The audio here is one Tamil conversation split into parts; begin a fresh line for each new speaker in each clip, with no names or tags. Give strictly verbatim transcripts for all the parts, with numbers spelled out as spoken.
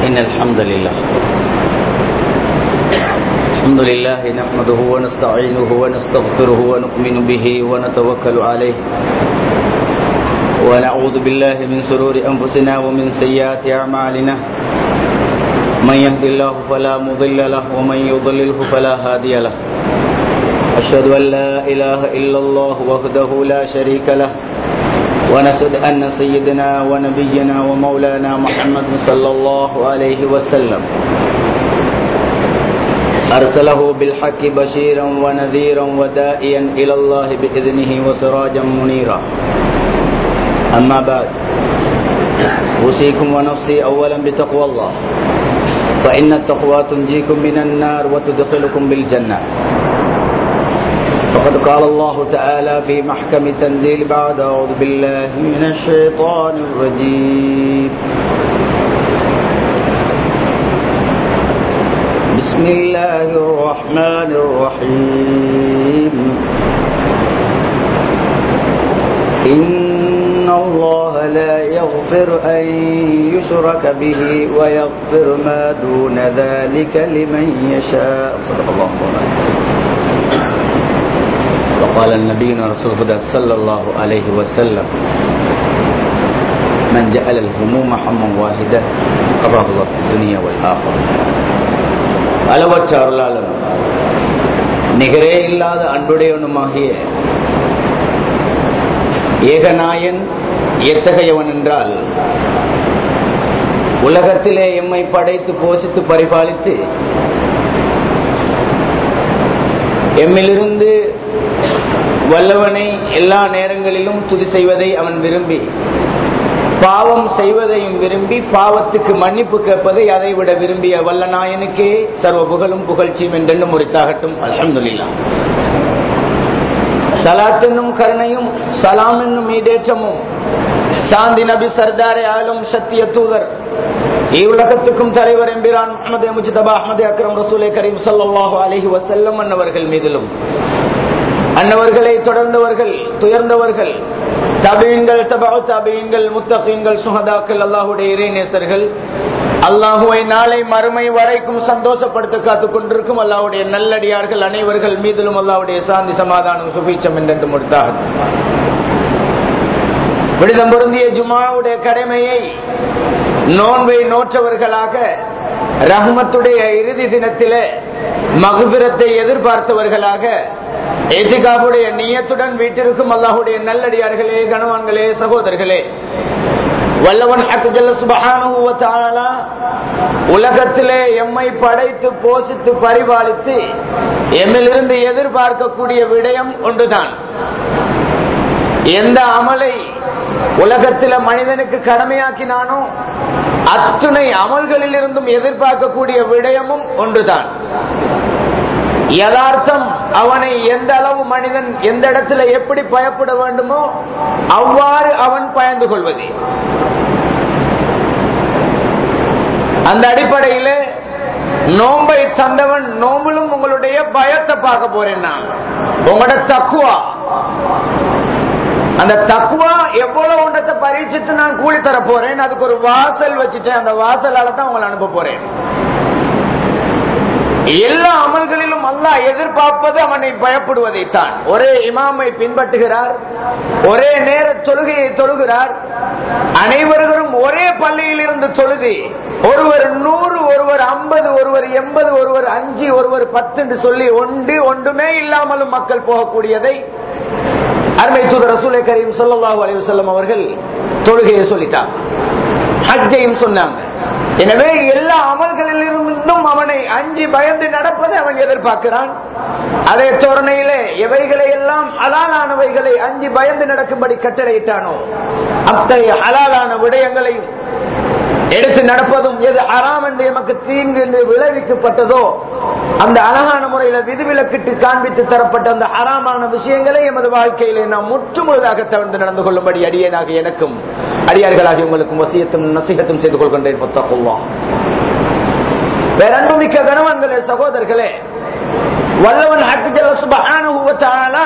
إن الحمد لله الحمد لله نحمده ونستعينه ونستغفره ونؤمن به ونتوكل عليه ونعوذ بالله من شرور أنفسنا ومن سيئات أعمالنا من يهد الله فلا مضل له ومن يضلله فلا هادي له أشهد أن لا إله إلا الله وحده لا شريك له ونشهد أن سيدنا ونبينا ومولانا محمد صلى الله عليه وسلم أرسله بالحق بشيرا ونذيرا وداعيا إلى الله بإذنه وسراجا منيرا أما بعد أوصيكم ونفسي أولا بتقوى الله فإن التقوى تنجيكم من النار وتدخلكم بالجنة فقد قال الله تعالى في محكم تنزيل بعد أعوذ بالله من الشيطان الرجيم بسم الله الرحمن الرحيم إن الله لا يغفر أن يشرك به ويغفر ما دون ذلك لمن يشاء صدق الله عليه وقال النبي رسول الله صلى الله عليه وسلم من جعل الهموم هما واحدا قضاه الله في الدنيا والآخرة. அளவற்ற அருளாளன் நிகரே இல்லாத அன்புடையவனுமாகிய ஏகநாயன் எத்தகையவன் என்றால், உலகத்திலே எம்மை படைத்து போஷித்து பரிபாலித்து எம்மிலிருந்து வல்லவனை எல்லா நேரங்களிலும் துதி செய்வதை அவன் விரும்பி, பாவம் செய்வதையும் விரும்பி, பாவத்துக்கு மன்னிப்பு கேட்பதை அதை விட விரும்பிய வல்லநாயனுக்கே சர்வ புகழும் புகழ்ச்சியும் என்றென்னும் உரித்தாகட்டும். அல்ஹம்துலில்லாஹ். சலாத் என்னும் கருணையும் சலாம் என்னும் ஈடேற்றமும் சாந்தி நபி சர்தாரே ஆலம் சத்திய தூதர் இவ்வுலகத்துக்கும் தலைவர் எம்பிரான் முஹம்மது முஜ்தபா அஹ்மது அக்ரம் ரசூலே கரீம் ஸல்லல்லாஹு அலைஹி வஸல்லம் அன்னவர்கள் மீதிலும், அன்னவர்களை தொடர்ந்தவர்கள், துயர்ந்தவர்கள், தபீன்கள், தபஉ தபீன்கள், முத்தகீன்கள், சுஹதாக்கள், அல்லாஹ்வுடைய இறைநேசர்கள், அல்லாஹ்வை நாளை மறுமை வரைக்கும் சந்தோஷப்படுத்த காத்துக் கொண்டிருக்கும் அல்லாஹ்வுடைய நல்லடியார்கள் அனைவர்கள் மீதிலும் அல்லாஹ்வுடைய சாந்தி சமாதானம் சுபீட்சம் என்றென்று முடித்தார்கள். விடுதம் பொருந்திய ஜுமாவுடைய கடமையை நோன்பை நோற்றவர்களாக ரஹ்மத்துடைய இறுதி தினத்திலே மக்ஃபிரத்தை எதிர்பார்த்தவர்களாக இத்திகாஃபுடைய நியத்துடன் வீட்டிற்கும் அல்லாஹ்வுடைய நல்லடியார்களே, கணவான்களே, சகோதரர்களே, வல்லவன் ஹக் ஜல்ல சுப்ஹானஹு வ தஆலா உலகத்திலே எம்மை படைத்து போஷித்து பரிபாலித்து எம்மிலிருந்து எதிர்பார்க்கக்கூடிய விடயம் ஒன்றுதான். எந்த அமலை உலகத்தில மனிதனுக்கு கடமையாக்கினானோ அத்துணை அமல்களில் இருந்தும் எதிர்பார்க்கக்கூடிய விடயமும் ஒன்றுதான். யதார்த்தம் அவனை எந்த அளவு மனிதன் எந்த இடத்துல எப்படி பயப்பட வேண்டுமோ அவ்வாறு அவன் பயந்து கொள்வது. அந்த அடிப்படையில் நோன்பை தந்தவன் நோம்பிலும் உங்களுடைய பயத்தை பார்க்க போறேன். நான் உங்களோட தக்குவா, அந்த தக்குவா எவ்வளவு உண்டத்தை பரீட்சித்து நான் கூலி தர போறேன். அதுக்கு ஒரு வாசல் வச்சுட்டேன். அந்த வாசலால தான் உங்களை அனுப்ப போறேன். எல்லா அமல்களிலும் அல்லாஹ் எதிர்பார்ப்பது அவனை பயப்படுவதைத்தான். ஒரே இமாமை பின்பற்றுகிறார், ஒரே நேர தொழுகையை தொழுகிறார், அனைவரும் ஒரே பள்ளியில் இருந்து தொழுதி, ஒருவர் நூறு, ஒருவர் ஐம்பது, ஒருவர் எண்பது, ஒருவர் அஞ்சு, ஒருவர் பத்து என்று சொல்லி ஒன்று ஒன்றுமே இல்லாமலும் மக்கள் போகக்கூடியதை அருமை தூதர் ரசூலே கரீம் ஸல்லல்லாஹு அலைஹி வஸல்லம் அவர்கள் தொழுகையை சொல்லிட்டாங்க, ஹஜ்ஜையும் சொன்னாங்க. எனவே எல்லா அமல்களிலிருந்தும் அவனை அஞ்சி பயந்து நடப்பதை அவன் எதிர்பார்க்கிறான். அதே தோரணையிலே எவைகளை எல்லாம் ஹலாலானவைகளை அஞ்சி பயந்து நடக்கும்படி கட்டளையிட்டானோ அத்தகைய ஹலாலான விடயங்களையும் எடுத்து நடப்பதும், எது ஹராம் என்று எமக்கு தீங்கு என்று விளைவிக்கப்பட்டதோ அந்த அழகான முறையில விதிவிலக்கிட்டு காண்பித்து தரப்பட்ட அந்த ஹராமான விஷயங்களை எமது வாழ்க்கையிலே நாம் முற்றுமுழுதாக தவிர்த்து நடந்து கொள்ளும்படி அடியேனாக எனக்கும் அடியார்களாகி உங்களுக்கும் வசியத்தும் நசீகத்தும் செய்து கொள்கின்றேன். வேற அன்புமிக்க கணவன்களே, சகோதரர்களே, வல்லவன் ஹக் ஜல்ல சுப்ஹானஹு வ தஆலா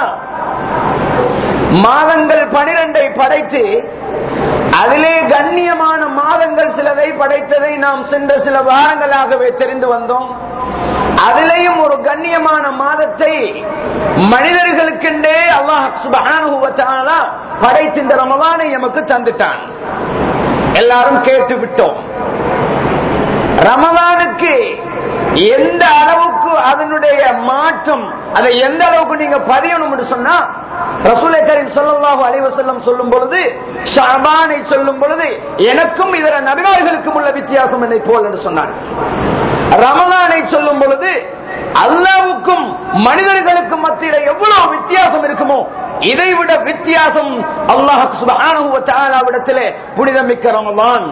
மாதங்கள் பனிரெண்டை படைத்து அதிலே கண்ணியமான மாதங்கள் சிலதை மாதத்தை படைத்ததை நாம் சென்ற சில வாரங்களாகவே தெரிந்து வந்தோம். அதிலேயும் ஒரு கண்ணியமான மாதத்தை மனிதர்களுக்கென்றே அல்லாஹ் சுப்ஹானஹு வ தஆலா படைத்த இந்த ரமலானை நமக்கு தந்துட்டான். எல்லாரும் கேட்டு விட்டோம். ரமலானுக்கு எந்த அளவுக்கு அதனுடைய மாற்றம், அதை எந்த அளவுக்கு நீங்க பதியணும் என்று சொன்னா, ரசூலே கரீம் ஸல்லல்லாஹு அலைஹி வஸல்லம் சொல்லும் பொழுது, ஷஅபானை சொல்லும் பொழுது, எனக்கும் இதர நபிமார்களுக்கும் உள்ள வித்தியாசம் என்னை போல் என்று சொன்னார். ரமலானை சொல்லும் பொழுது அல்லாஹ்வுக்கும் மனிதர்களுக்கும் மத்தியில் எவ்வளவு வித்தியாசம் இருக்குமோ இதை விட வித்தியாசம் அல்லாஹ் சுப்ஹானஹு வ தஆலாவிடத்திலே புனிதமிக்க ரமலான்.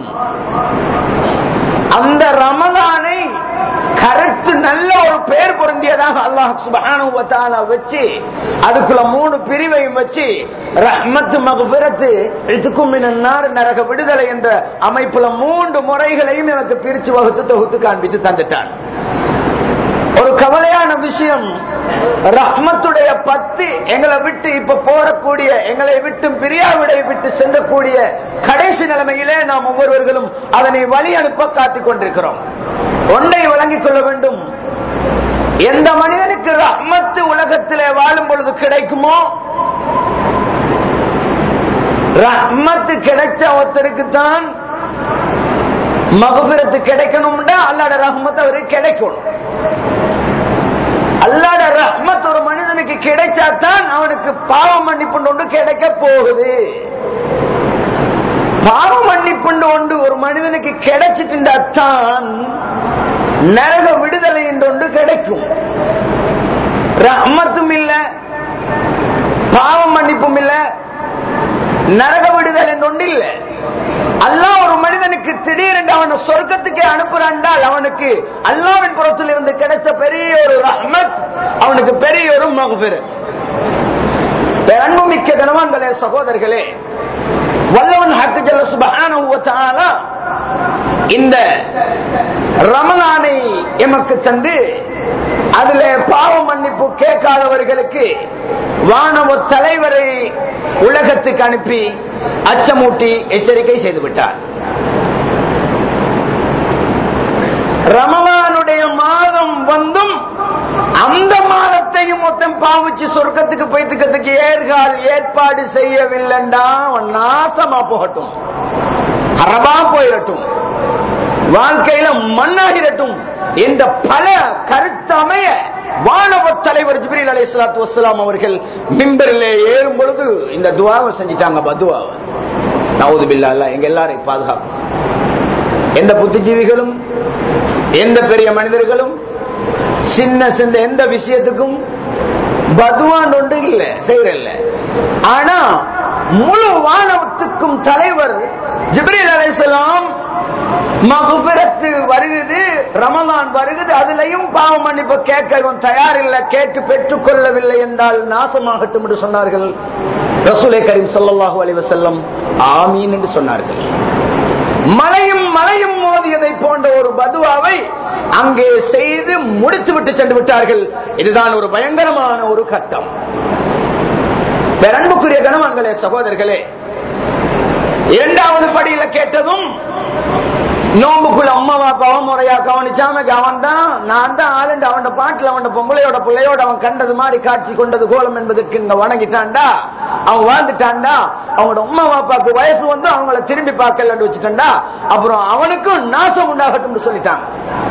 அந்த ரமலானை கரெக்ட் நல்ல ஒரு பெயர் பொருந்தியதாக அல்லாஹ் சுப்ஹானஹு வ தஆலா வச்சு அதுக்குள்ள மூணு பிரிவையும் வச்சு ரஹ்மத் மக்ஃபிரத் இத்கும் மினன் நார், நரக விடுதலை என்ற அமைப்புல மூன்று முறைகளையும் எனக்கு பிரிச்சு வகுத்து தொகுத்து காண்பித்து தந்துட்டான். ஒரு கவலையான விஷயம், ரஹ்மத்துடைய பத்து எங்களை விட்டு இப்ப போறக்கூடிய, எங்களை விட்டு பிரியாவிடை விட்டு செல்லக்கூடிய கடைசி நிலைமையிலே நாம் ஒவ்வொருவர்களும் அதனை வழி அனுப்ப காத்துக் கொண்டிருக்கிறோம். ஒன்றை வழங்கிக் கொள்ள வேண்டும், எந்த மனிதனுக்கு ரஹ்மத்து உலகத்திலே வாழும் பொழுது கிடைக்குமோ, ரஹ்மத்து கிடைச்ச ஒருத்தருக்கு தான் மக்ஃபிரத் கிடைக்கணும்னா அல்லாஹ்வுடைய ரஹ்மத் அவருக்கு கிடைக்கும். அல்லாஹ்வுடைய ரஹ்மத் ஒரு மனிதனுக்கு கிடைச்சாதான் அவனுக்கு பாவ மன்னிப்பு ஒன்று கிடைக்க போகுது. பாவ மன்னிப்பு ஒன்று ஒரு மனிதனுக்கு கிடைச்சிட்டுதான் நரக விடுதலை என்று கிடைக்கும். ரஹ்மத்தும் இல்ல, பாவ மன்னிப்பும் இல்ல, நரக விடுதலை ஒன்று இல்ல. அல்லாஹ் ஒரு மனிதனுக்கு திடீரென்று அவனை சொர்க்கத்துக்கு அனுப்புறாண்டால் அவனுக்கு அல்லாஹ்வின் புறத்தில் இருந்து கிடைச்ச பெரிய ஒரு ரஹ்மத், அவனுக்கு பெரிய ஒரு மக்ஃபிரத். அன்புமிக்க கனவான்களே, சகோதரர்களே, வல்லவன் ஹக் ஜல்ல சுப்ஹானஹு வ தஆலா இந்த ரமலானை எமக்கு தந்து அதிலே பாவ மன்னிப்பு கேட்காதவர்களுக்கு வானவ தலைவரை உலகத்துக்கு அனுப்பி அச்சமூட்டி எச்சரிக்கை செய்து விட்டார். ரமலானுடைய மாதம் வந்தும் அந்த மாதத்தையும் மொத்தம் பாவிச்சு சொர்க்கத்துக்கு போய்த்துக்கிறதுக்கு ஏற்கால் ஏற்பாடு செய்யவில்லைண்டா அவன் நாசமா போகட்டும், அரபா போயிடட்டும், வாழ்க்கையில மண்ணாகிரட்டும் இந்த பல கருத்தமைய வானவ தலைவர் ஜிப்ரீல் அலைஹிஸ்ஸலாத்து வஸ்ஸலாம் அவர்கள் மிம்பரிலே ஏறும் பொழுது இந்த துஆவை செஞ்சிட்டாங்க. பதுஆவை நவுது பில்லாஹ், அல்லாஹ் எங்க எல்லாரையும் பாதுகாக்கும். எந்த புத்திஜீவிகளும் எந்த பெரிய மனிதர்களும் சின்ன சின்ன எந்த விஷயத்துக்கும் பதுவான் ஒன்று இல்ல செய்யறல்ல. ஆனா முழு வானவத்துக்கும் தலைவர் ஜிப்ரீல் அலைஹிஸ்ஸலாம் மக்ஃபிரத் வருகிறது, ரமலான் வருகிறது, அதுலயும் பாவ மன்னிப்பு கேட்கவும் தயார் இல்லை, கேட்டு பெற்றுக் கொள்ளவில்லை என்றால் நாசமாகட்டும் என்று சொன்னார்கள். ரசூலே கரீம் ஸல்லல்லாஹு அலைஹி வஸல்லம் ஆமீன் என்று சொன்னார்கள். மலையும் மலையும் மோதியதை போன்ற ஒரு பதுவாவை அங்கே செய்து முடித்து விட்டு சென்று விட்டார்கள். இதுதான் ஒரு பயங்கரமான ஒரு கட்டம். அன்புக்குரிய கனவான்களே, சகோதரர்களே, இரண்டாவது படியில கேட்டதும் நோம்புக்குள்ள அம்மா பாப்பாவ முறையா கவனிச்சாம அவன் தான் நான் தான் ஆளுண்டு அவன் பாட்டுல அவன் பொம்பளையோட பிள்ளையோட அவன் கண்டது மாதிரி காட்சி கொண்டது கோலம் என்பதற்கு இங்க வணங்கிட்டான்டா, அவன் வாழ்ந்துட்டான்டா, அவனோட அம்மா பாப்பாக்கு வயசு வந்து அவங்கள திரும்பி பார்க்கல வச்சுட்டான்டா, அப்புறம் அவனுக்கும் நாசம் உண்டாகட்டும் சொல்லிட்டாங்க.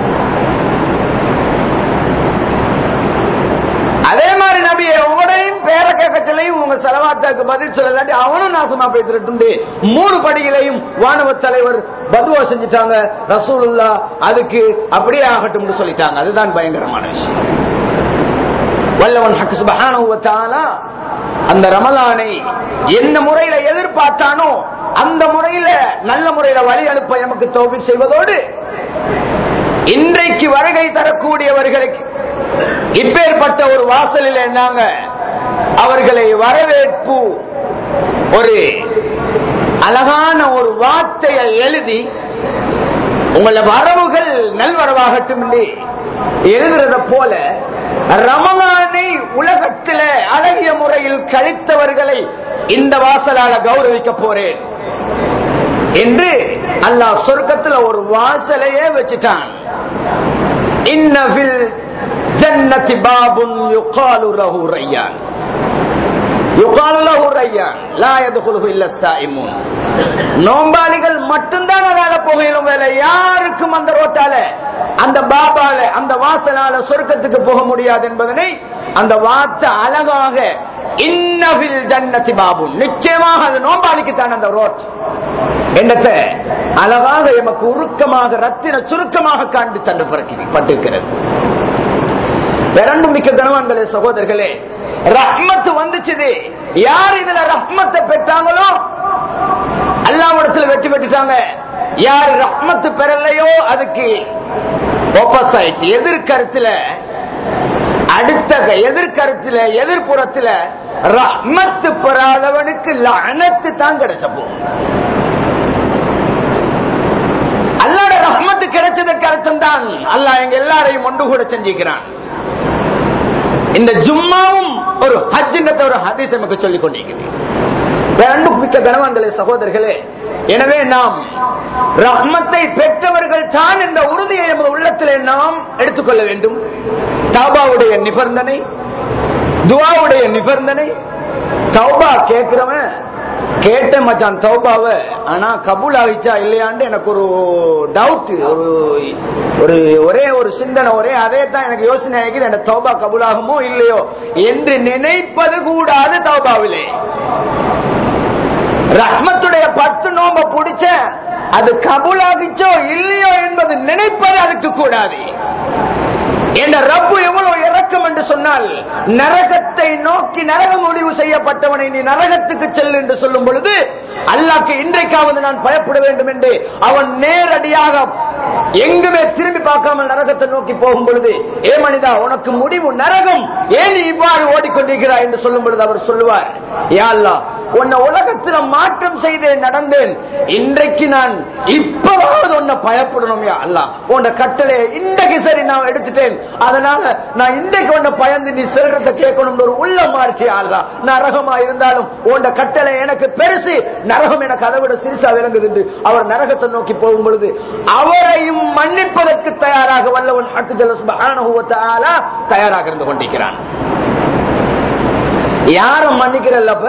அதே மாதிரி நபியை உங்களையும் பேர கேட்கச்சலையும் உங்க செலவாத்தாக்கு பதில் சொல்லலாட்டி அவனும் நாசமா போய்த்துட்டு மூணு படிகளையும் வானவ தலைவர் பதுவா செஞ்சுட்டாங்க. ரசூலுல்லாஹ் அதுக்கு அப்படியே ஆகட்டும் சொல்லிட்டாங்க. அதுதான் பயங்கரமான விஷயம். வல்லவன் ஹக் சுப்ஹானஹு வ தஆலா அந்த ரமலானை எந்த முறையில எதிர்பார்த்தானோ அந்த முறையில நல்ல முறையில வழி அனுப்ப நமக்கு தௌஃபீக் செய்வதோடு இன்றைக்கு வருகை தரக்கூடியவர்களுக்கு இப்பேற்பட்ட ஒரு வாசலில் நாங்க அவர்களை வரவேற்பு ஒரு அழகான ஒரு வார்த்தையை எழுதி உங்கள வரவுகள் நல்வரவாகட்டும் என்று எழுதுறத போல ரமலானை உலகத்தில அழகிய முறையில் கழித்தவர்களை இந்த வாசலால கௌரவிக்க போறேன் என்று அல்லாஹ் சொர்க்கத்துல ஒரு வாசலையே வச்சுட்டான். இன்ன ஃபில் ஜன்னதி பாபுன் யுகாலு லஹு ரையான் யுகாலு லஹு ரையான் லா யதுகுலுஹு இல்லா ஸாயிமூன். நோம்பாளிகள் மட்டும்தான் அதால போகலும், வேலை யாருக்கும் அந்த ரோட்டால அந்த பாபால அந்த வாசலால சொர்க்கத்துக்கு போக முடியாது என்பதனை அந்த வார்த்தை அழகாக இன்ன ஃபில் ஜன்னதி பாபுன், நிச்சயமாக அது நோம்பாளிக்கு தான் அந்த ரோட் என்னத்தை அழகாக எமக்கு உருக்கமாக ரத்தின சுருக்கமாக காண்பி தந்து பட்டிருக்கிறது. இரண்டும் மிக்க கனவான்களே சகோதரர்களே, ரஹ்மத் வந்துச்சு. யார் இதுல ரஹ்மத்தை பெற்றாங்களோ அல்லாஹ்விடத்தில் வெற்றி பெற்றுட்டாங்க. யார் ரஹ்மத்து பெறலையோ அதுக்கு ஆப்போசிட் எதிர்கருத்துல அடுத்த எதிர்கருத்துல எதிர்ப்புறத்துல ரஹ்மத்து பெறாதவனுக்கு லஅனத்து தான் கிடைச்ச போகும். அல்லாஹ்வுடைய ரஹ்மத்து கிடைச்சதற்கு அர்த்தம் தான் அல்லாஹ் எங்க எல்லாரையும் ஒன்று கூட செஞ்சிருக்கிறான். இந்த ஜும்மாவும் ஒரு ஹஜ் என்ற ஒரு ஹதீஸ் நமக்கு சொல்லிக் கொண்டிருக்கிறது. அன்புமிக்க கனவான்களே சகோதரர்களே, எனவே நாம் ரஹ்மத்தை பெற்றவர்கள் தான் என்ற உறுதியை நமது உள்ளத்திலே நாம் எடுத்துக்கொள்ள வேண்டும். தௌபாவுடைய நிபந்தனை, துஆவுடைய நிபந்தனை, தௌபா கேட்கிறவன் கேட்ட மச்சான் தௌபாவ, ஆனா கபூல் ஆகிச்சா இல்லையான்னு எனக்கு ஒரு டவுட், ஒரு ஒரு ஒரே ஒரு சிந்தனை, ஒரே அதே தான் எனக்கு யோசனை ஆகிது, அந்த தௌபா கபூல் ஆகுமோ இல்லையோ என்று நினைப்பது கூடாது. தௌபாவிலே ரஹ்மத்துடைய பத்து நோம்ப பிடிச்ச அது கபூல் ஆகிச்சோ இல்லையோ என்பது நினைப்பது அதுக்கு கூடாது. என்ற ரப்பு எவ்வளவு இரக்கம் என்று சொன்னால், நரகத்தை நோக்கி நரகம் முடிவு செய்யப்பட்டவனை நீ நரகத்துக்கு செல் என்று சொல்லும் பொழுது அல்லாஹ்க்கு இன்றைக்காவது நான் பயப்பட வேண்டும் என்று அவன் நேரடியாக எங்குமே திரும்பி பார்க்காமல் நரகத்தை நோக்கி போகும் பொழுது, ஏ மனிதா உனக்கு முடிவு நரகம், ஏன் நீ இவ்வாறு ஓடிக்கொண்டிருக்கிறாய் என்று சொல்லும் பொழுது அவர் சொல்லுவார், யா அல்லாஹ் உன்னை உலகத்துல மாற்றம் செய்தேன் நடந்தேன், இன்றைக்கு நான் இப்பவாவது உன்னை பயப்படணும் யா அல்லாஹ், உன்னை கட்டளையை இன்றைக்கு சரி நான் எடுத்துட்டேன், அதனால நான் இன்றைக்கு உன்னை பயந்து நீ சொல்றதை கேட்கணும் ஒரு உள்ள மாற்றியா அல்லாஹ், நரகமா இருந்தாலும் உன்னை கட்டளை எனக்கு பெருசு, நரகம் எனக்கு அதை விட சிறுசா விளங்குது என்று அவர் நரகத்தை நோக்கி போகும் பொழுது அவரையும் மன்னிப்பதற்கு தயாராக வல்லவன் ஹக் ஜல்ல சுப்ஹானஹு வ தஆலா தயாராக இருந்து கொண்டிருக்கிறான். யாரும் மன்னிக்கிறல்லப்ப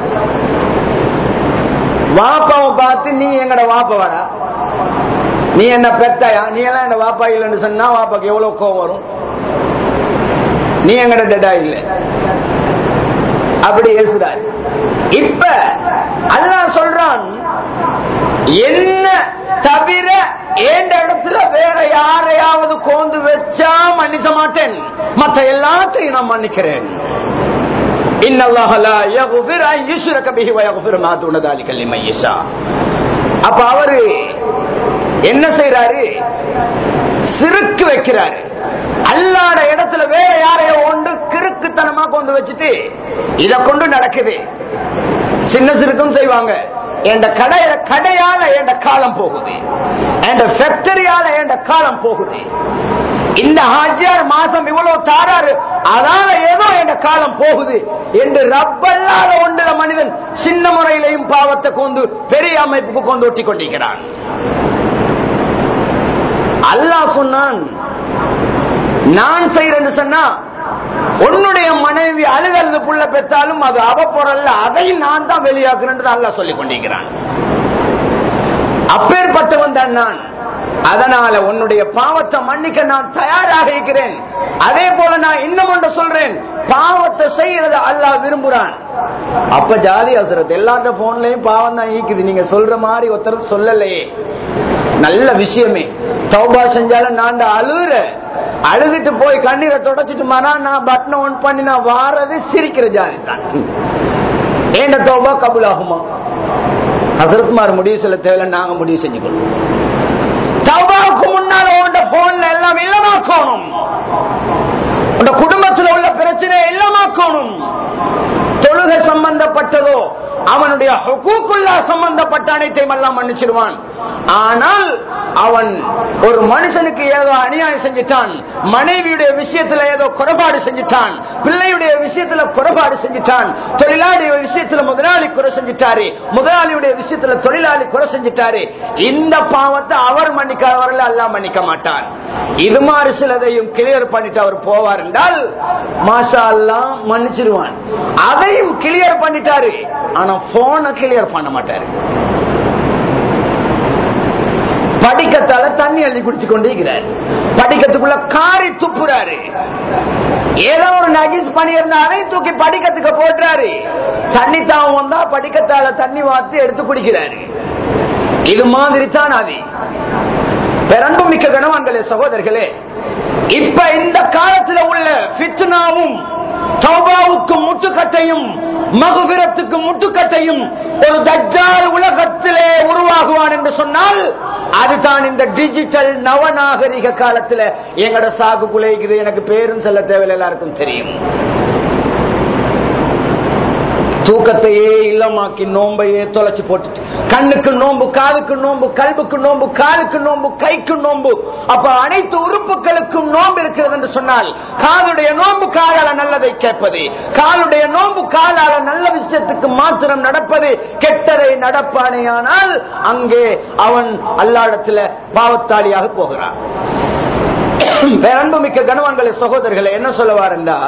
வாப்பாவை பார்த்து நீ எங்கட வாப்பாடா, நீ என்ன பெத்தாயா, நீ எல்லாம் என்ன வாப்பா இல்லைன்னு சொன்னா வாப்பாக்கு எவ்வளவு கோவம் வரும். நீ எங்கட டெடா இல்ல அப்படி பேசுறாரு. இப்ப அல்லாஹ் சொல்றான், என்ன தவிர எந்த இடத்துல வேற யாரையாவது கோந்து வச்சா மன்னிக்க மாட்டேன், மற்ற எல்லாத்தையும் நான் மன்னிக்கிறேன். இன்னல்லாஹ லா யக்ஃபிரு அன் யுஷ்ரக பிஹி வ யக்ஃபிரு மா தூன ذلك லிமன் யஷா. அப்ப அவரு என்ன செய்யறாரு, சிறுக்கு வைக்கிறாரு. அல்லாஹ்வுடைய இடத்துல வேற யாரையோ ஒன்று கிறுக்குத்தனமா கொண்டு வச்சுட்டு இத கொண்டு நடக்குது. சின்ன சிறுக்கும் செய்வாங்க, என்ற கடையில கடையால என்ற காலம் போகுது, என்ற ஃபேக்டரியால என்ற காலம் போகுது, இந்த ஹஜ்ஜார் மாசம் இவ்வளவு தாராரு அதால ஏதோ என்ற காலம் போகுது என்று ரப்பல்லாத ஒன்றில மனிதன் சின்ன முறையிலையும் பாவத்தை கொண்டு பெரிய அமைப்புக்கு கொண்டு ஒட்டி கொண்டிருக்கிறான். அல்லாஹ் சொன்னான், நான் செய்யறேன்னு சொன்னா உன்னுடைய மனைவி அழுகிறது புள்ள பெற்றாலும் அது அவ பொருள், அதையும் நான் தான் வெளியாக்குறேன் அல்லாஹ் சொல்லிக் கொண்டிருக்கிறான். அப்பேற்பட்டவன் தான் நான், அதனால உன்னுடைய பாவத்தை மன்னிக்க நான் தயாராக இருக்கிறேன். அதே போல நான் இன்னும் ஒன்று சொல்றேன், பாவத்தை செய்யறத அல்லாஹ் விரும்புறான். அப்ப ஜாலி அவசரத்து எல்லாத்த போன்லயும் பாவம் தான் ஈக்குது, நீங்க சொல்ற மாதிரி ஒருத்தர் சொல்லலையே, நல்ல விஷயமே. தௌபா செஞ்சாலும் நான் அழுகுற அழுதுட்டு போய் கண்ணீரை தொடச்சிட்டு மாறா நான் பட்டனை ஒன் பண்ணி நான் வாரது சிரிக்கிற ஜாலி தான். ஏண்ட தௌபா கபூல் ஆகுமா? ஹசரத்மார் முடிவு சொல்ல தேவையில்லை, நாங்க முடிவு செஞ்சுக்கணும். தௌபாவுக்கு முன்னால உண்ட போன்ல எல்லாம் இல்லமாக்கணும், உண்ட குடும்பத்தில் உள்ள பிரச்சனை இல்லமாக்கணும். தொழுகை சம்பந்தப்பட்டதோ அவனுடைய ஹுகூக்குல்லா சம்பந்தப்பட்ட அனைத்தையும் எல்லாம் மன்னிச்சிடுவான். ஆனால் அவன் ஒரு மனுஷனுக்கு ஏதோ அநியாயம் செஞ்சிட்டான், மனைவியுடைய விஷயத்துல ஏதோ குறைபாடு செஞ்சிட்டான், பிள்ளையுடைய விஷயத்துல குறைபாடு செஞ்சிட்டான், தொழிலாளியுடைய விஷயத்துல முதலாளி குறை செஞ்சிட்டாரு, முதலாளியுடைய விஷயத்துல தொழிலாளி குறை செஞ்சிட்டாரு. இந்த பாவத்தை அவர் மன்னிக்காதவர்கள் அல்லாஹ் மன்னிக்க மாட்டான். இது மாதிரி சிலதையும் கிளியர் பண்ணிட்டு அவர் போவார் என்றால் மாஷா அல்லாஹ் மன்னிச்சிருவான். அதையும் கிளியர் பண்ணிட்டாரு, ஆனா போனை கிளியர் பண்ண மாட்டாரு. படிக்கத்தால தண்ணி அள்ளி குடிச்சு கொண்டிருக்கிறார், படிக்கத்துக்குள்ள காரி துப்புறாரு, ஏதோ ஒரு நகிஸ் பண்ணி இருந்தா அதை தூக்கி படிக்கத்துக்கு போட்டுறாரு, தண்ணி தாவம் வந்தா படிக்கத்தால தண்ணி வாத்து எடுத்து குடிக்கிறாரு. இது மாதிரி தான் அது. பெரன்பு மிக்க கணவான்களே சகோதரர்களே, இப்ப இந்த காலத்தில் உள்ள ஃபித்னாவும் தௌபாவுக்கும் முட்டுக்கட்டையும் மகுபிரத்துக்கும் முட்டுக்கட்டையும் ஒரு தஜ்ஜால் உலகத்திலே உருவாகுவான் என்று சொன்னால் அதுதான் இந்த டிஜிட்டல் நவநாகரிக காலத்தில் எங்கட சாக்கு குலைக்குது. எனக்கு பேரும் சொல்ல தேவையில்லை, எல்லாருக்கும் தெரியும். தூக்கத்தையே இல்லமாக்கி நோம்பையே தொலைச்சு போட்டுட்டு கண்ணுக்கு நோம்பு, காதுக்கு நோம்பு, கல்புக்கு நோம்பு, காலுக்கு நோம்பு, கைக்கு நோம்பு. அப்ப அனைத்து உறுப்புகளுக்கும் நோம்பு இருக்கிறது என்று சொன்னால் காதுடைய நோம்பு காலால நல்லதை கேட்பது, காலுடைய நோம்பு காலால நல்ல விஷயத்துக்கு மாத்திரம் நடப்பது, கெட்டதை நடப்பானேயானால் அங்கே அவன் அல்லாஹ்விடத்தில் பாவத்தாளியாக போகிறான். பேரன்புமிக்க கணவான்களே சகோதரர்களே, என்ன சொல்லுவாருண்டா,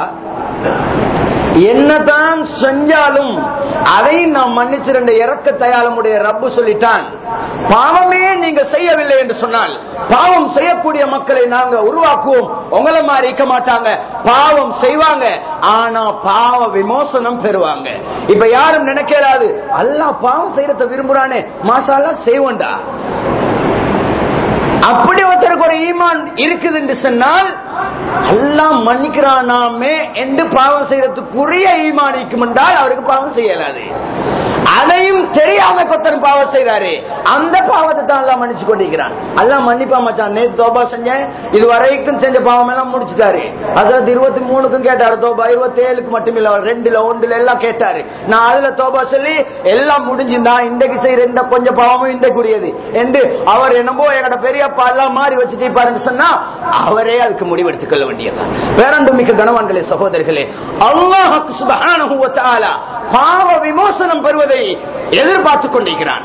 என்னதான் செஞ்சாலும் அதை நாம் மன்னிச்சிருந்த இறக்க தயாளமுடைய ரப்பு சொல்லிட்டான். பாவமே நீங்க செய்யவில்லை என்று சொன்னால் பாவம் செய்யக்கூடிய மக்களை நாங்க உருவாக்குவோம். உங்களை மாதிரி இருக்க மாட்டாங்க, பாவம் செய்வாங்க, ஆனா பாவ விமோசனம் பெறுவாங்க. இப்ப யாரும் நினைக்கலாது அல்லாஹ் பாவம் செய்யறத விரும்புறானே, மாஷா அல்லாஹ் செய்வோண்டா. அப்படி ஒருத்தருக்கு ஒரு ஈமான் இருக்குது என்று சொன்னால் அல்லாஹ் மன்னிக்கிறானாமே என்று பாவம் செய்யறதுக்குரிய ஈமான் இருக்கும் என்றால் அவருக்கு பாவம் செய்யலாது. அதையும் தெரியாம கொத்தன் பாவம் செய்யறாரு, அந்த பாவத்தை தான் அல்லாஹ் மன்னிச்சு கொண்டிருக்கிறான். அல்லாஹ் மன்னிப்பா மச்சான், நேற்று தோபா செஞ்சேன், இது வரைக்கும் செஞ்ச பாவம் எல்லாம் முடிச்சுட்டாரு. அதாவது இருபத்தி மூணுக்கும் கேட்டாரு தோபா, இருபத்தி ஏழுக்கு மட்டும் இல்ல, ரெண்டுல ஒன்றுல எல்லாம் கேட்டாரு. நான் அதுல தோபா சொல்லி எல்லாம் முடிஞ்சுந்தா இன்றைக்கு செய்யற இந்த கொஞ்சம் பாவமும் இன்றைக்குரியது என்று அவர் என்னமோ எங்கட பெரியப்பா எல்லாம் மாறி வச்சுட்டு பாருன்னு சொன்னா அவரே அதுக்கு முடிவெடுத்துக் கொள்ள வேண்டியதான். பேரன்புமிக்க கணவான்களே சகோதரர்களே, அல்லாஹ் சுப்ஹானஹு வ தஆலா பாவ விமோசனம் பெறுவதை எதிர்பார்த்துக் கொண்டிருக்கிறான்.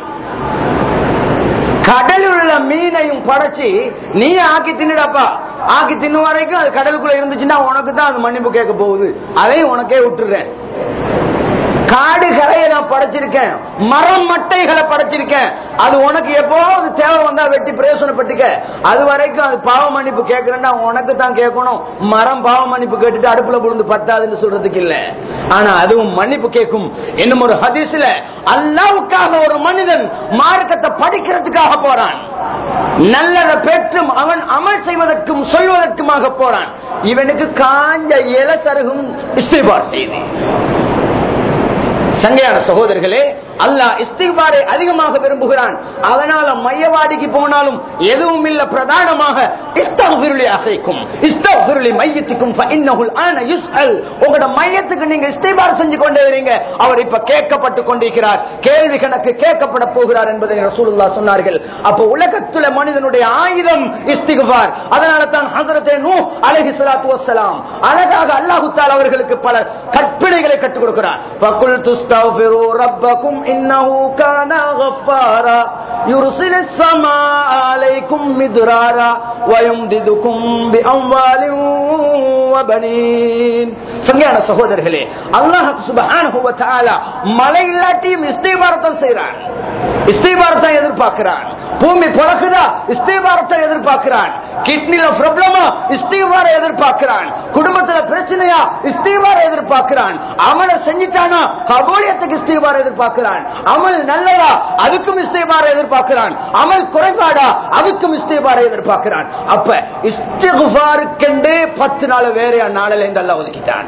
கடலில் உள்ள மீனையும் படைச்சு நீ ஆக்கி தின்னுடாப்பா, ஆக்கி தின்னு வரைக்கும் அது கடலுக்குள்ள இருந்துச்சுன்னா உனக்கு தான் அது மன்னிப்பு கேட்க போகுது, அதையும் உனக்கே விட்டுறேன். காடு கரையை நான் படைச்சிருக்கேன், மரம் மட்டைகளை படைச்சிருக்கேன், அது உனக்கு எப்போது தேவை வந்தா வெட்டி பிரயோசனப்பட்டுக்க, அது வரைக்கும் அது பாவ மன்னிப்பு கேட்கிறேன்னா உனக்கு தான் கேட்கணும். மரம் பாவ மன்னிப்பு கேட்டுட்டு அடுப்புல புழுந்து பத்தாதுன்னு சொல்றதுக்கு இல்ல, ஆனா அதுவும் மன்னிப்பு கேட்கும். இன்னும் ஒரு ஹதீஸ்ல அல்லாஹ்வுக்காக ஒரு மனிதன் மார்க்கத்தை படிக்கிறதுக்காக போறான், நல்லதை பெற்றும் அவன் அமல் செய்வதற்கும் சொல்வதற்குமாக போறான். இவனுக்கு காஞ்ச இல சருகும் இஸ்திக்பார் செய்து. சங்கையான சகோதரர்களே, அல்லாஹ் இஸ்திக்பாரை அதிகமாக விரும்புகிறான். அதனால மையவாடிக்கு போனாலும் எதுவும் இல்ல, பிரதானமாக இஸ்தக்ஃபிரு லி அஹீக்கும் இஸ்தக்ஃபிரு லி மையத்திக்கும் ஃபஇன்னஹு அன யுஸ்அல். உங்களோட மையத்துக்கு நீங்க இஸ்திக்பார் செஞ்சு கொண்டே வரீங்க, அவர் இப்ப கேட்கப்பட்டு கொண்டிருக்கிறார், கேள்வி கணக்கு கேட்கப்பட போகிறார் என்பதை ரசூலுல்லாஹ் சொன்னார்கள். அப்ப உலகத்துல மனிதனுடைய ஆயுதம் இஸ்திக்பார். அதனால தான் ஹஜ்ரத் நூஹ் அலைஹிஸ்ஸலாத்து வஸ்ஸலாம் அழகாக அல்லாஹ் தஆலா அவர்களுக்கு பல கற்பனைகளை கற்றுக் கொடுக்கிறார். ஃபகுல்து இஸ்தக்ஃபிரு ரப்பக்கும் இன்னஹு கான கஃபாரா யுர்சிலிஸ் ஸமாஅ அலைக்கும் மித்ராரா வயம்திதுக்கும் பிஅம்வாலின் வபனீன். சங்கையான சகோதரர்களே, அல்லாஹ் சுப்ஹானஹு வ தஆலா மலை இல்லாட்டியும் இஸ்திக்பாரத்தை செய்றான், இஸ்திக்பாரத்தை எதிர்பார்க்கிறான். பூமி பிளக்குதா, இஸ்திக்பாரத்தை எதிர்பார்க்கிறான். கிட்னில ப்ராப்ளமா, இஸ்திக்பாரை எதிர்பார்க்கிறான். குடும்பத்துல பிரச்சனையா, இஸ்திக்பாரை எதிர்பார்க்கிறான். அமல செஞ்சிட்டானா கபூலியத்துக்கு இஸ்திக்பார் எதிர்பார்க்கிறான். அமல் நல்லதா, அதுக்கும் இஸ்திக்பாரை எதிர்பார்க்கிறான். அமல் குறைபாடா, அதுக்கும் இஸ்திக்பாரை எதிர்பார்க்கிறான். அப்ப இஸ்திக்பாருக்கென்றே பத்து நாள் வேற நாளில் இந்த அல்லாஹ் ஒதுக்கிட்டான்.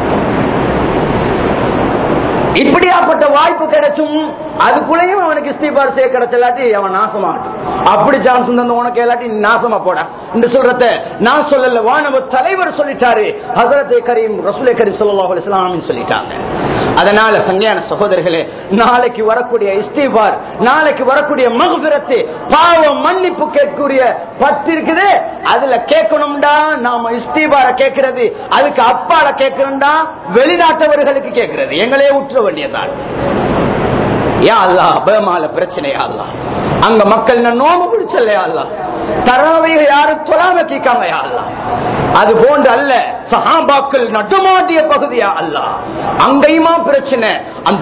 இப்படியாப்பட்ட வாய்ப்பு கிடைச்சும் அதுக்குள்ளேயும் அவனுக்கு இஸ்திக்பார் செய்ய கிடைச்சலாட்டி அவன் நாசமாகட்டும். அப்படி சான்ஸ் தந்து உனக்கு எல்லாட்டி நாசமா போடா இந்த சொல்றத நான் சொல்லல, வானவ தலைவர் சொல்லிட்டாரு, ஹஜ்ரத் கரீம் ரசூலே கரீம் ஸல்லல்லாஹு அலைஹி வஸல்லம் சொல்லிட்டாங்க. அதனால சங்கையான சகோதரர்களே, நாளைக்கு வரக்கூடிய இஸ்திக்பார், நாளைக்கு வரக்கூடிய மக்ஃபிரத், பாவம் மன்னிப்பு கேட்கக்கூடிய பத்து இருக்குது. அதுல கேட்கணும்டா நாம இஸ்திக்பார கேட்கிறது, அதுக்கு அப்பால கேட்கிறோம்டா வெளிநாட்டவர்களுக்கு கேட்கிறது, எங்களே உற்ற வேண்டியதான். யா அல்லாஹ், பமால பிரச்சனை யா அல்லாஹ், அங்க மக்கள் நோம்பு பிடிச்சல யா அல்லாஹ், தராவைய யாரும் தொழாம கேட்காம யா அல்லாஹ். அது போன்று அல்ல, சஹாபாக்கள் நடுமாட்டிய பகுதியா அல்லாஹ், அங்கேயுமா பிரச்சனை, அந்த